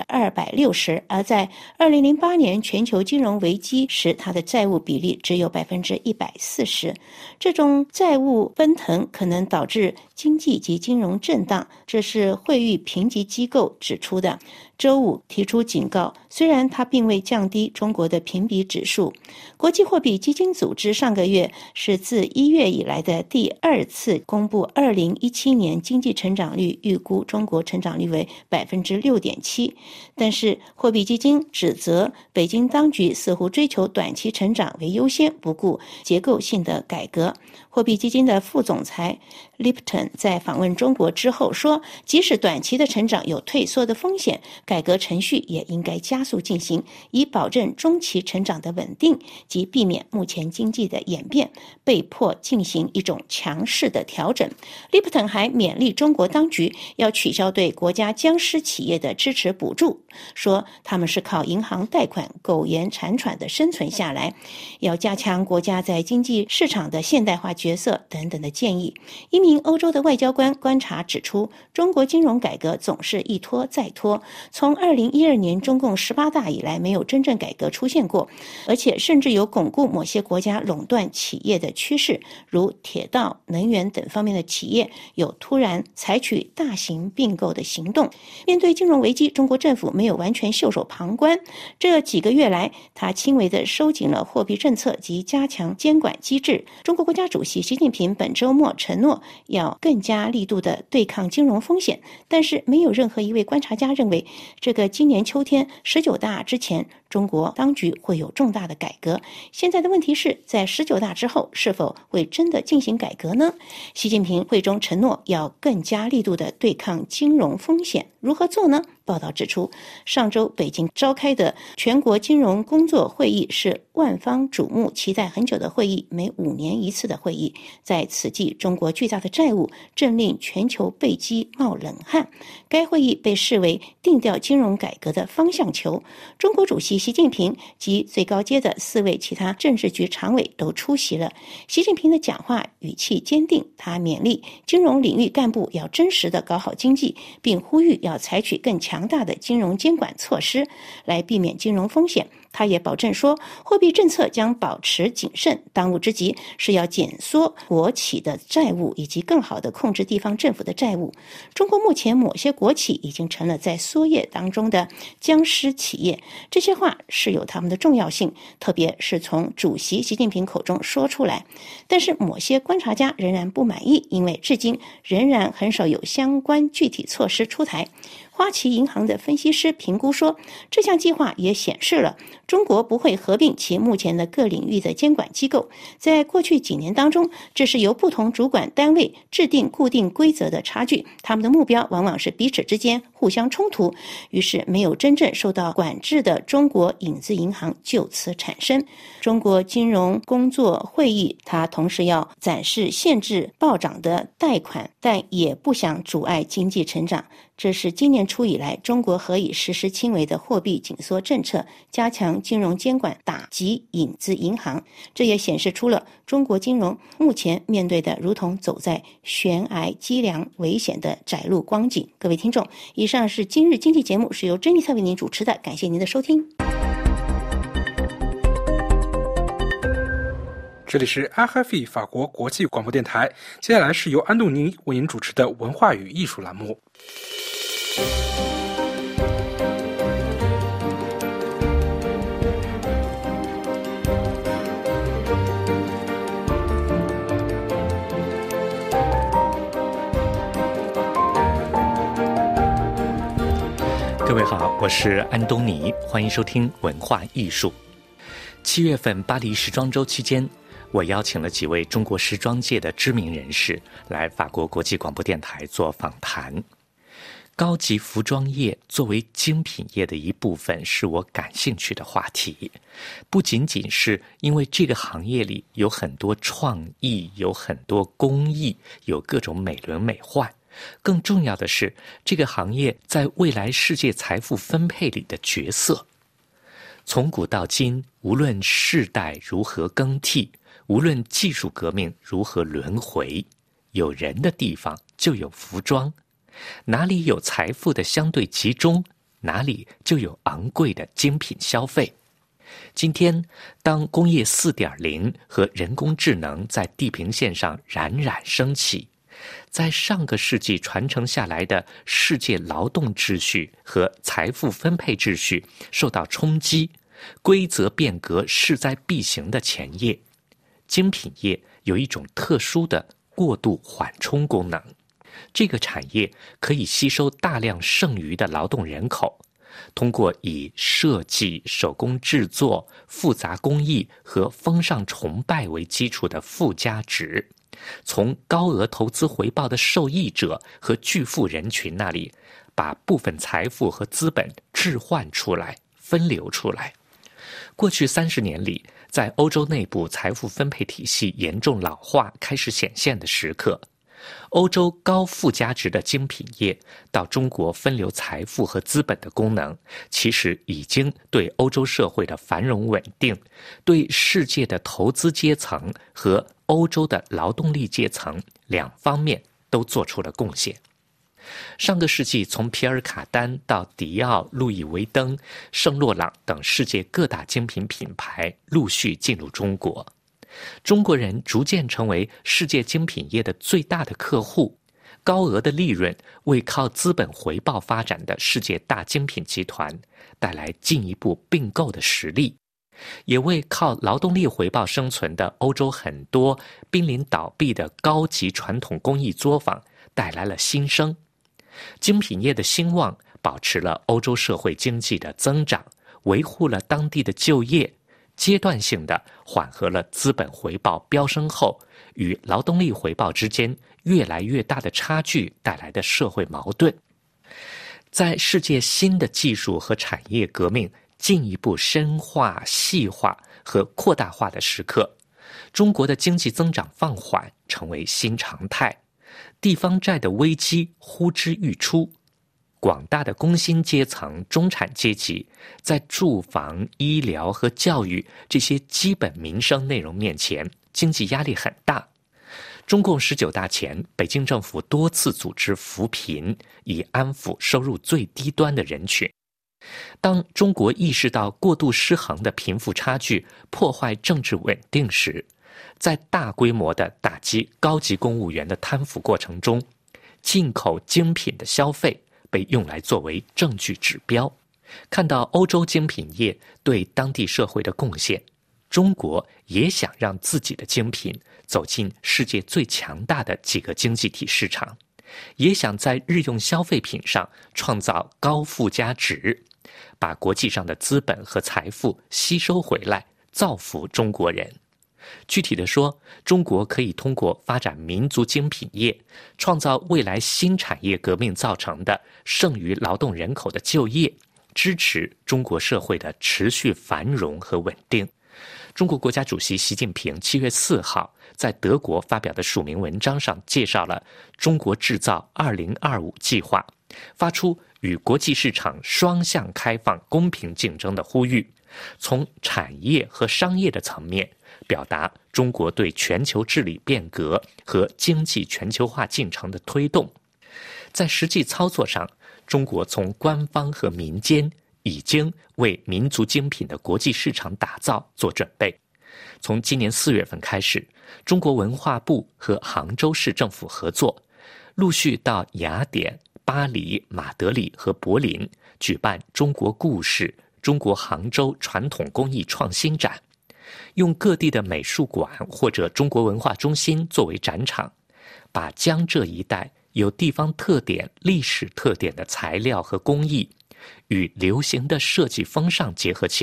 S5: 260%，而在2008年全球金融危机时，它的债务比例只有 140%。这种债务奔腾可能导致经济及金融震荡，这是惠誉评级机构指出的。周五提出警告，虽然它并未降低中国的评比指数。国际货币基金组织上个月是自1月以来的第2次公布2017年经济成长率，预估中国成长率为 6.7%。但是货币基金指责北京当局似乎追求短期成长为优先，不顾结构性的改革。货币基金的副总裁 Lipton 在访问中国之后说，即使短期的成长有退缩的风险，改革程序也应该加速进行，以保证中期成长的稳定及避免目前经济的演变被迫进行一种强势的调整。Lipton 还勉励中国当局要取消对国家僵尸企业的支持补助，说他们是靠银行贷款苟延残喘的生存下来，要加强国家在经济市场的现代化角色等等的建议。一名欧洲的外交官观察指出，中国金融改革总是一拖再拖，从2012年中共18大以来没有真正改革出现过，而且甚至有巩固某些国家垄断企业的趋势，如铁道、能源等方面的企业有突然采取大型并购的行动。面对金融危机，中国政府没有完全袖手旁观，这几个月来，他轻微地收紧了货币政策及加强监管机制。中国国家主席习近平本周末承诺要更加力度地对抗金融风险，但是没有任何一位观察家认为这个今年秋天19大之前，中国当局会有重大的改革。现在的问题是，在19大之后是否会真的进行改革呢？习近平会中承诺要更加力度地对抗金融风险，如何做呢？报道指出，上周北京召开的全国金融工作会议是万方瞩目、期待很久的会议，每5年一次的会议。在此际，中国巨大的债务正令全球背肌冒冷汗。该会议被视为定调金融改革的方向球。中国主席习近平及最高阶的4位其他政治局常委都出席了。习近平的讲话语气坚定，他勉励金融领域干部要真实地搞好经济，并呼吁要采取更强大的金融监管措施来避免金融风险。他也保证说，货币政策将保持谨慎，当务之急是要减缩国企的债务，以及更好地控制地方政府的债务。中国目前某些国企已经成了在缩业当中的僵尸企业，这些话是有他们的重要性，特别是从主席习近平口中说出来。但是某些观察家仍然不满意，因为至今仍然很少有相关具体措施出台。花旗银行的分析师评估说，这项计划也显示了中国不会合并其目前的各领域的监管机构。在过去几年当中，这是由不同主管单位制定固定规则的差距，他们的目标往往是彼此之间互相冲突，于是没有真正受到管制的中国影子银行就此产生。中国金融工作会议，它同时要展示限制暴涨的贷款，但也不想阻碍经济成长。这是今年初以来中国何以实施轻微的货币紧缩政策，加强金融监管，打击影子银行。这也显示出了中国金融目前面对的如同走在悬崖激凉危险的窄路光景。各位听众，以上是今日经济节目，是由珍妮特为您主持的，感谢您的收听。
S1: 这里是 RFI 法国国际广播电台，接下来是由安东尼为您主持的文化与艺术栏目。
S8: 各位好，我是安东尼，欢迎收听文化艺术。 7月份巴黎时装周期间，我邀请了几位中国时装界的知名人士来法国国际广播电台做访谈。高级服装业作为精品业的一部分是我感兴趣的话题，不仅仅是因为这个行业里有很多创意，有很多工艺，有各种美轮美奂，更重要的是这个行业在未来世界财富分配里的角色。从古到今，无论世代如何更替，无论技术革命如何轮回，有人的地方就有服装，哪里有财富的相对集中，哪里就有昂贵的精品消费。今天，当工业 4.0 和人工智能在地平线上冉冉升起，在上个世纪传承下来的世界劳动秩序和财富分配秩序受到冲击，规则变革势在必行的前夜，精品业有一种特殊的过渡缓冲功能。这个产业可以吸收大量剩余的劳动人口，通过以设计、手工制作、复杂工艺和风尚崇拜为基础的附加值，从高额投资回报的受益者和巨富人群那里，把部分财富和资本置换出来、分流出来。过去30年里，在欧洲内部财富分配体系严重老化开始显现的时刻，欧洲高附加值的精品业到中国分流财富和资本的功能，其实已经对欧洲社会的繁荣稳定，对世界的投资阶层和欧洲的劳动力阶层两方面都做出了贡献。上个世纪，从皮尔卡丹到迪奥、路易威登、圣洛朗等世界各大精品品牌陆续进入中国，中国人逐渐成为世界精品业的最大的客户，高额的利润为靠资本回报发展的世界大精品集团带来进一步并购的实力，也为靠劳动力回报生存的欧洲很多濒临倒闭的高级传统工艺作坊带来了新生。精品业的兴旺保持了欧洲社会经济的增长，维护了当地的就业，阶段性的缓和了资本回报飙升后与劳动力回报之间越来越大的差距带来的社会矛盾。在世界新的技术和产业革命进一步深化、细化和扩大化的时刻，中国的经济增长放缓成为新常态，地方债的危机呼之欲出，广大的工薪阶层、中产阶级在住房、医疗和教育这些基本民生内容面前，经济压力很大。中共19大前，北京政府多次组织扶贫，以安抚收入最低端的人群。当中国意识到过度失衡的贫富差距破坏政治稳定时，在大规模的打击高级公务员的贪腐过程中，进口精品的消费被用来作为证据指标。看到欧洲精品业对当地社会的贡献，中国也想让自己的精品走进世界最强大的几个经济体市场，也想在日用消费品上创造高附加值，把国际上的资本和财富吸收回来，造福中国人。具体的说，中国可以通过发展民族精品业，创造未来新产业革命造成的剩余劳动人口的就业，支持中国社会的持续繁荣和稳定。中国国家主席习近平7月4号在德国发表的署名文章上介绍了中国制造2025计划，发出与国际市场双向开放、公平竞争的呼吁，从产业和商业的层面表达中国对全球治理变革和经济全球化进程的推动。在实际操作上，中国从官方和民间已经为民族精品的国际市场打造做准备。从今年4月份开始，中国文化部和杭州市政府合作，陆续到雅典、巴黎、马德里和柏林举办中国故事、中国杭州传统工艺创新展，用各地的美术馆或者中国文化中心作为展场，把江浙一带有地方特点、历史特点的材料和工艺与流行的设计风尚结合起来，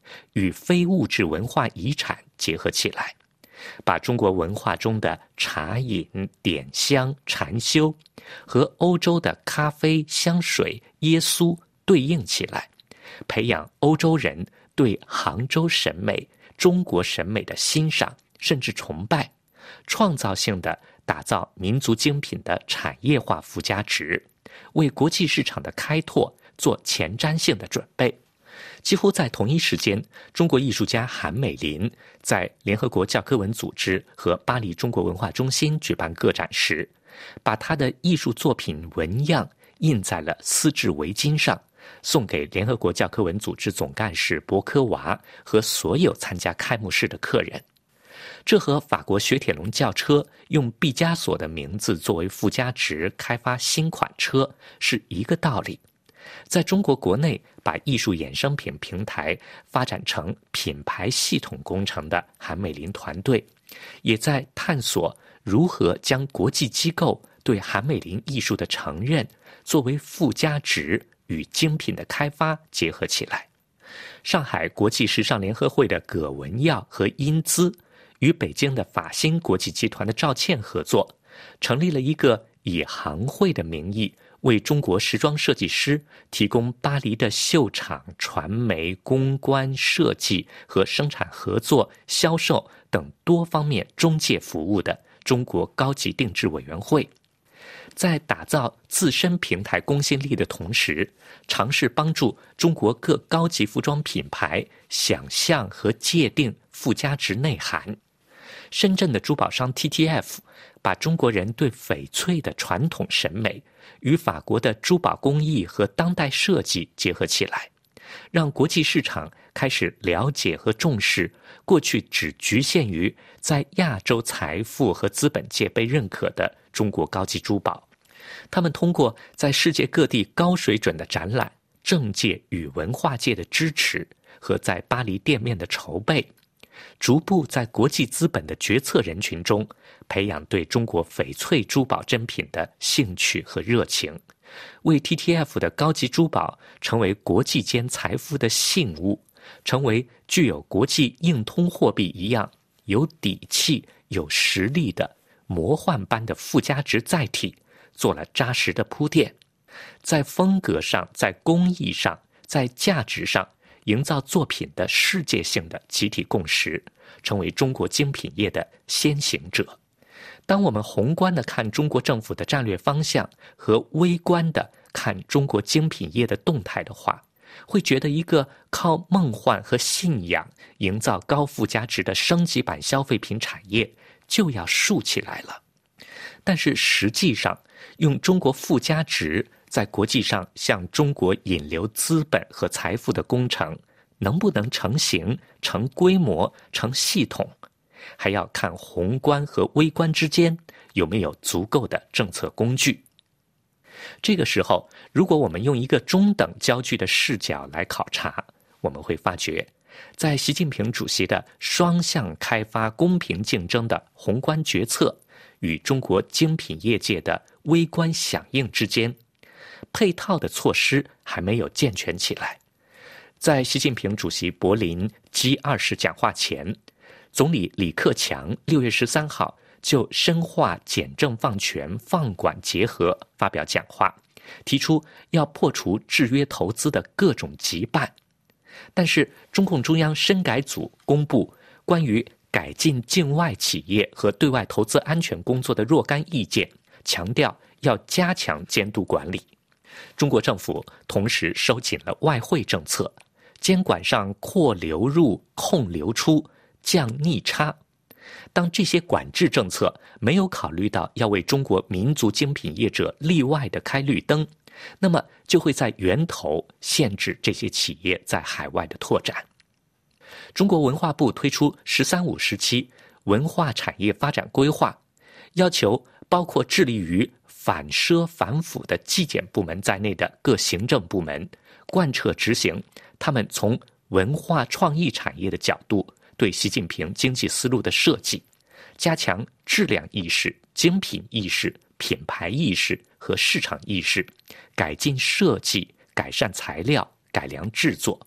S8: 与非物质文化遗产结合起来，把中国文化中的茶饮、点香、禅修和欧洲的咖啡、香水、耶稣对应起来，培养欧洲人对杭州审美、中国审美的欣赏甚至崇拜，创造性地打造民族精品的产业化附加值，为国际市场的开拓做前瞻性的准备。几乎在同一时间，中国艺术家韩美林在联合国教科文组织和巴黎中国文化中心举办个展时，把他的艺术作品纹样印在了丝质围巾上，送给联合国教科文组织总干事博科娃和所有参加开幕式的客人。这和法国雪铁龙轿车用毕加索的名字作为附加值开发新款车是一个道理。在中国国内把艺术衍生品平台发展成品牌系统工程的韩美林团队，也在探索如何将国际机构对韩美林艺术的承认作为附加值与精品的开发结合起来。上海国际时尚联合会的葛文耀和英姿与北京的法新国际集团的赵倩合作，成立了一个以行会的名义为中国时装设计师提供巴黎的秀场、传媒、公关、设计和生产合作、销售等多方面中介服务的中国高级定制委员会。在打造自身平台公信力的同时，尝试帮助中国各高级服装品牌想象和界定附加值内涵。深圳的珠宝商 TTF 把中国人对翡翠的传统审美与法国的珠宝工艺和当代设计结合起来，让国际市场开始了解和重视过去只局限于在亚洲财富和资本界被认可的中国高级珠宝。他们通过在世界各地高水准的展览、政界与文化界的支持和在巴黎店面的筹备，逐步在国际资本的决策人群中培养对中国翡翠珠宝珍品的兴趣和热情，为 TTF 的高级珠宝成为国际间财富的信物，成为具有国际硬通货币一样有底气、有实力的魔幻般的附加值载体做了扎实的铺垫。在风格上、在工艺上、在价值上营造作品的世界性的集体共识，成为中国精品业的先行者。当我们宏观地看中国政府的战略方向和微观地看中国精品业的动态的话，会觉得一个靠梦幻和信仰营造高附加值的升级版消费品产业就要竖起来了。但是实际上，用中国附加值在国际上向中国引流资本和财富的工程，能不能成型、成规模、成系统，还要看宏观和微观之间有没有足够的政策工具。这个时候，如果我们用一个中等焦距的视角来考察，我们会发觉，在习近平主席的双向开发、公平竞争的宏观决策与中国精品业界的微观响应之间，配套的措施还没有健全起来。在习近平主席柏林 G20 讲话前，总理李克强6月13号就深化简政放权、放管结合发表讲话，提出要破除制约投资的各种羁绊。但是中共中央深改组公布关于改进境外企业和对外投资安全工作的若干意见，强调要加强监督管理。中国政府同时收紧了外汇政策，监管上扩流入、控流出、降逆差。当这些管制政策没有考虑到要为中国民族精品业者例外的开绿灯，那么就会在源头限制这些企业在海外的拓展。中国文化部推出“十三五”时期文化产业发展规划，要求包括致力于反奢反腐的纪检部门在内的各行政部门贯彻执行他们从文化创意产业的角度对习近平经济思路的设计，加强质量意识、精品意识、品牌意识和市场意识，改进设计、改善材料、改良制作。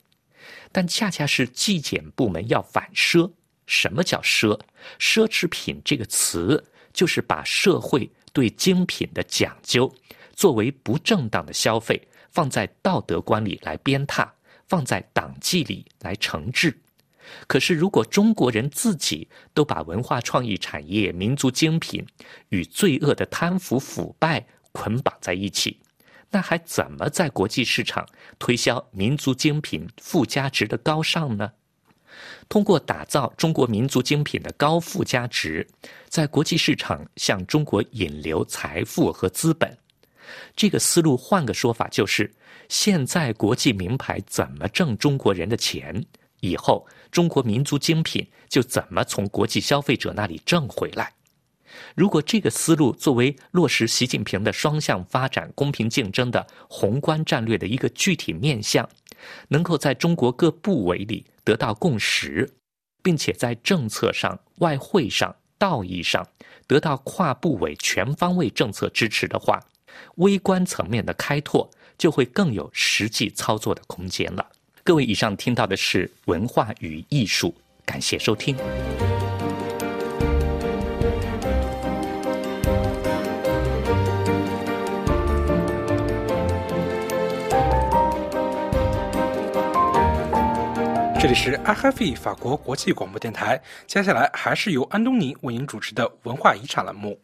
S8: 但恰恰是纪检部门要反奢。什么叫奢？奢侈品这个词就是把社会对精品的讲究作为不正当的消费放在道德观里来鞭挞，放在党纪里来惩治。可是如果中国人自己都把文化创意产业、民族精品与罪恶的贪腐腐败捆绑在一起，那还怎么在国际市场推销民族精品附加值的高尚呢？通过打造中国民族精品的高附加值，在国际市场向中国引流财富和资本。这个思路换个说法就是，现在国际名牌怎么挣中国人的钱，以后中国民族精品就怎么从国际消费者那里挣回来。如果这个思路作为落实习近平的双向发展、公平竞争的宏观战略的一个具体面向，能够在中国各部委里得到共识，并且在政策上、外汇上、道义上得到跨部委全方位政策支持的话，微观层面的开拓就会更有实际操作的空间了。各位，以上听到的是文化与艺术，感谢收听。
S1: 这里是 RFI 法国国际广播电台，接下来还是由安东尼为您主持的文化遗产栏目。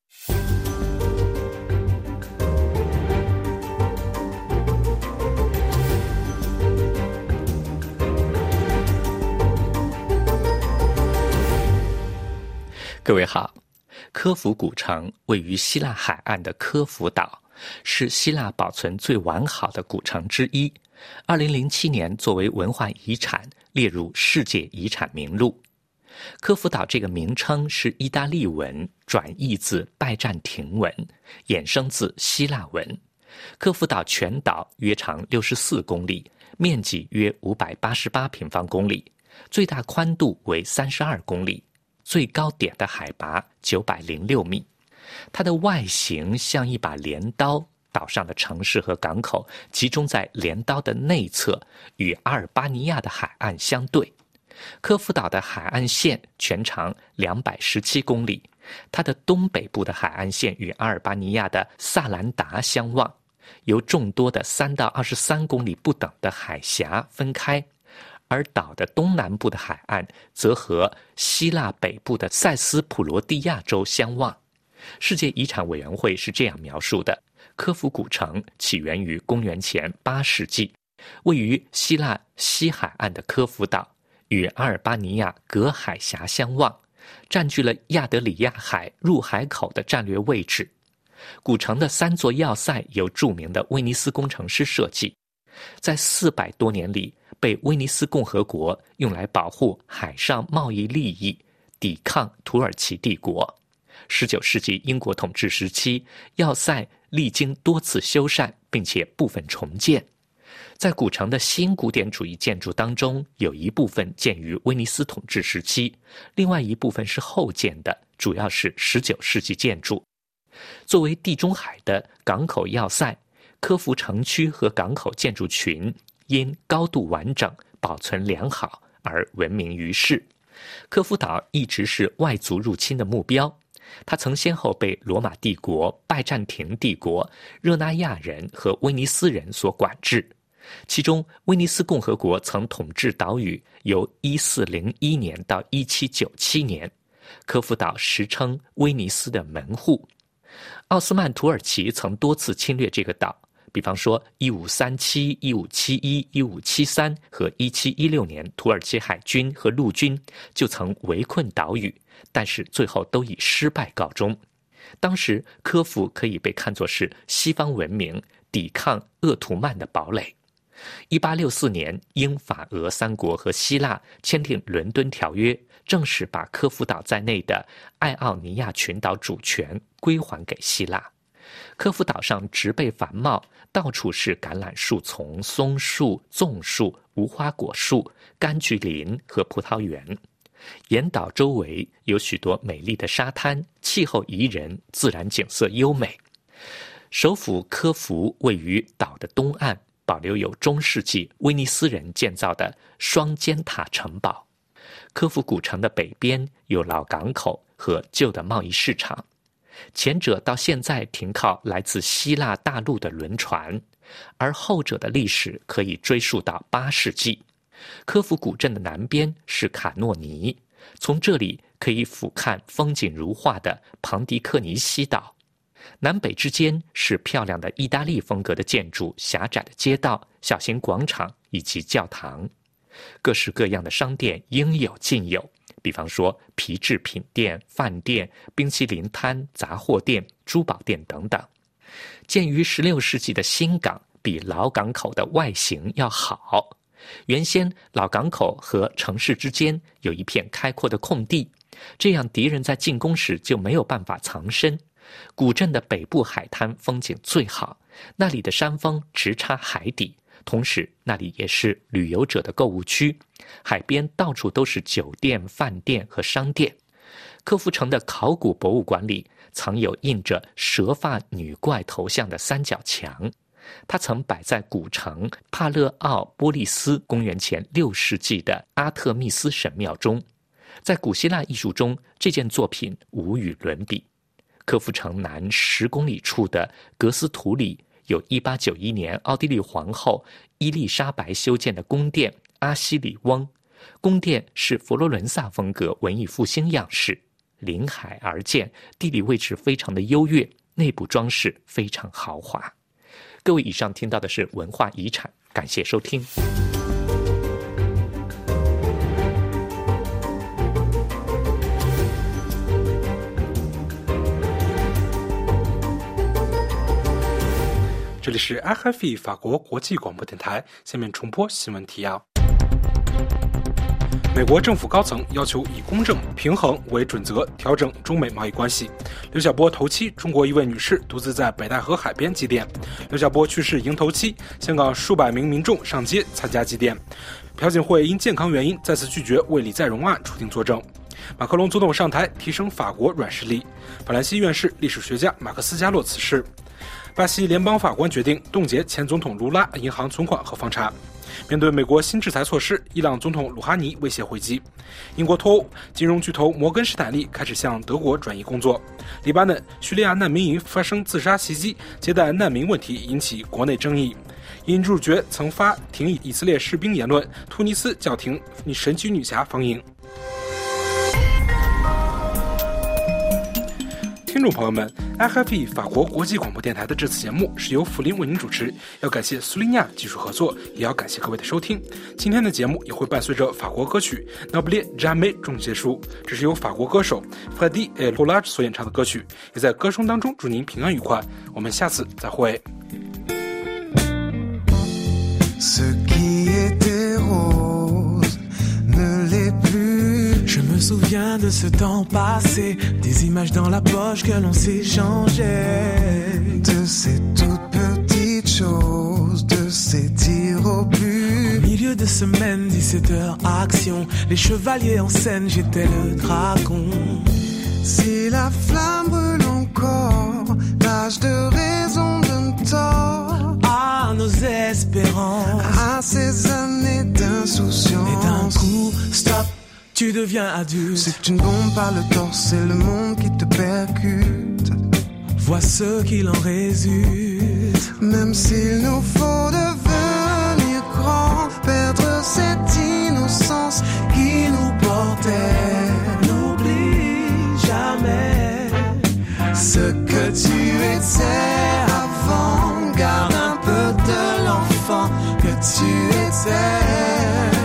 S8: 各位好，科孚古城位于希腊海岸的科孚岛，是希腊保存最完好的古城之一。2007年作为文化遗产列入世界遗产名录。科孚岛这个名称是意大利文转译自拜占庭文，衍生自希腊文。科孚岛全岛约长64公里，面积约588平方公里，最大宽度为32公里，最高点的海拔906米。它的外形像一把镰刀，岛上的城市和港口集中在镰刀的内侧，与阿尔巴尼亚的海岸相对。科孚岛的海岸线全长217公里，它的东北部的海岸线与阿尔巴尼亚的萨兰达相望，由众多的3到23公里不等的海峡分开，而岛的东南部的海岸则和希腊北部的塞斯普罗蒂亚州相望。世界遗产委员会是这样描述的：科孚古城起源于公元前8世纪，位于希腊西海岸的科孚岛，与阿尔巴尼亚隔海峡相望，占据了亚得里亚海入海口的战略位置。古城的3座要塞由著名的威尼斯工程师设计，在400多年里被威尼斯共和国用来保护海上贸易利益，抵抗土耳其帝国。19世纪英国统治时期，要塞历经多次修缮，并且部分重建。在古城的新古典主义建筑当中，有一部分建于威尼斯统治时期，另外一部分是后建的，主要是19世纪建筑。作为地中海的港口要塞，科孚城区和港口建筑群因高度完整、保存良好而闻名于世。科孚岛一直是外族入侵的目标，它曾先后被罗马帝国、拜占庭帝国、热那亚人和威尼斯人所管制。其中，威尼斯共和国曾统治岛屿由1401年到1797年。科孚岛时称威尼斯的门户。奥斯曼土耳其曾多次侵略这个岛，比方说1537、1571、1573和1716年，土耳其海军和陆军就曾围困岛屿，但是最后都以失败告终。当时科孚可以被看作是西方文明抵抗鄂图曼的堡垒。1864年，英法俄3国和希腊签订伦敦条约，正式把科孚岛在内的爱奥尼亚群岛主权归还给希腊。科孚岛上植被繁茂，到处是橄榄树丛、松树、粽树、无花果树、柑橘林和葡萄园。沿岛周围有许多美丽的沙滩，气候宜人，自然景色优美。首府科孚位于岛的东岸， 保留有中世纪威尼斯人建造的双尖塔城堡。科孚古城的北边有老港口和旧的贸易市场，前者到现在停靠来自希腊大陆的轮船，而后者的历史可以追溯到8世纪。科孚古镇的南边是卡诺尼，从这里可以俯瞰风景如画的庞迪克尼西岛。南北之间是漂亮的意大利风格的建筑、狭窄的街道、小型广场以及教堂。各式各样的商店应有尽有，比方说皮制品店、饭店、冰淇淋摊、杂货店、珠宝店等等。建于16世纪的新港比老港口的外形要好。原先老港口和城市之间有一片开阔的空地，这样敌人在进攻时就没有办法藏身。古镇的北部海滩风景最好，那里的山峰直插海底，同时那里也是旅游者的购物区，海边到处都是酒店、饭店和商店。科孚城的考古博物馆里藏有印着蛇发女怪头像的三角墙，它曾摆在古城帕勒奥波利斯公元前6世纪的阿特密斯神庙中。在古希腊艺术中，这件作品无与伦比。科孚城南10公里处的格斯图里有1891年奥地利皇后伊丽莎白修建的宫殿阿西里翁，宫殿是佛罗伦萨风格文艺复兴样式，临海而建，地理位置非常的优越，内部装饰非常豪华。各位，以上听到的是文化遗产，感谢收听。
S1: 这里是 RFI 法国国际广播电台，下面重播新闻提要。美国政府高层要求以公正、平衡为准则调整中美贸易关系。刘晓波头七，中国一位女士独自在北戴河海边祭奠。刘晓波去世迎头七，香港数百名民众上街参加祭奠。朴槿惠因健康原因再次拒绝为李在镕案出庭作证。马克龙总统上台，提升法国软实力。法兰西院士、历史学家马克思加洛辞世。巴西联邦法官决定冻结前总统卢拉银行存款和房产。面对美国新制裁措施，伊朗总统鲁哈尼威胁回击。英国脱欧，金融巨头摩根士丹利开始向德国转移工作。黎巴嫩、叙利亚难民营发生自杀袭击，接待难民问题引起国内争议。因主角曾发挺以色列士兵言论，突尼斯叫停神奇女侠放映。听众朋友们 ，RFI 法国国际广播电台的这次节目是由福林为您主持，要感谢苏利亚技术合作，也要感谢各位的收听。今天的节目也会伴随着法国歌曲《N'oublie jamais》中结束，这是由法国歌手 Freddy et Lola 所演唱的歌曲，也在歌声当中祝您平安愉快。我们下次再会。
S9: Je me souviens de ce temps passé, des images dans la poche que l'on s'échangeait, de ces toutes petites choses, de ces tirs au but. Au milieu de semaine, 17h action, les chevaliers en scène, j'étais le dragon. Si la flamme brûle encore, l'âge de raison donne tort à nos espérances, à ces années d'insouciance. Et d'un coup, stop, tu deviens adulte. C'est une bombe par le torse, c'est le monde qui te percute. Vois ce qu'il en résulte. Même s'il nous faut devenir grands, perdre cette innocence qui nous portait. N'oublie jamais ce que tu étais avant. Garde un peu de l'enfant que tu étais.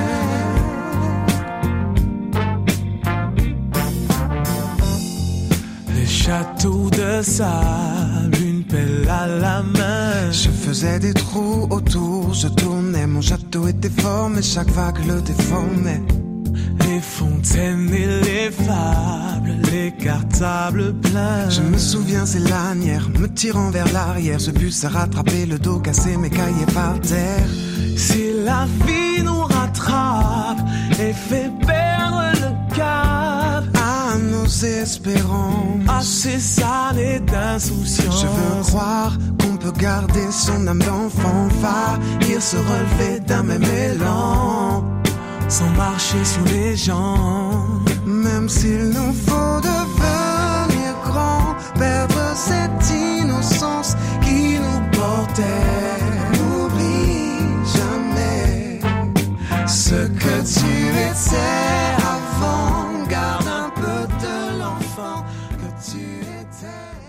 S9: Château de sable, une pelle à la main. Je faisais des trous autour, je tournais. Mon château était fort, mais chaque vague le déformait. Les fontaines et les fables, les cartables pleins. Je me souviens ces lanières me tirant vers l'arrière. Ce bus a rattrapé le dos, cassé mes cahiers par terre. Si la vie nous rattrape et fait perdre le cap à nos espérance.
S10: À ces années d'insouciance,
S9: je veux croire qu'on peut garder son âme d'enfant, faillir se relever d'un même élan,
S10: sans marcher sur les gens.
S9: Même s'il nous faut devenir grands, perdre cette innocence qui nous portait. N'oublie jamais ce que tu étais avant. Garde un peu de l'enfant que tu étais.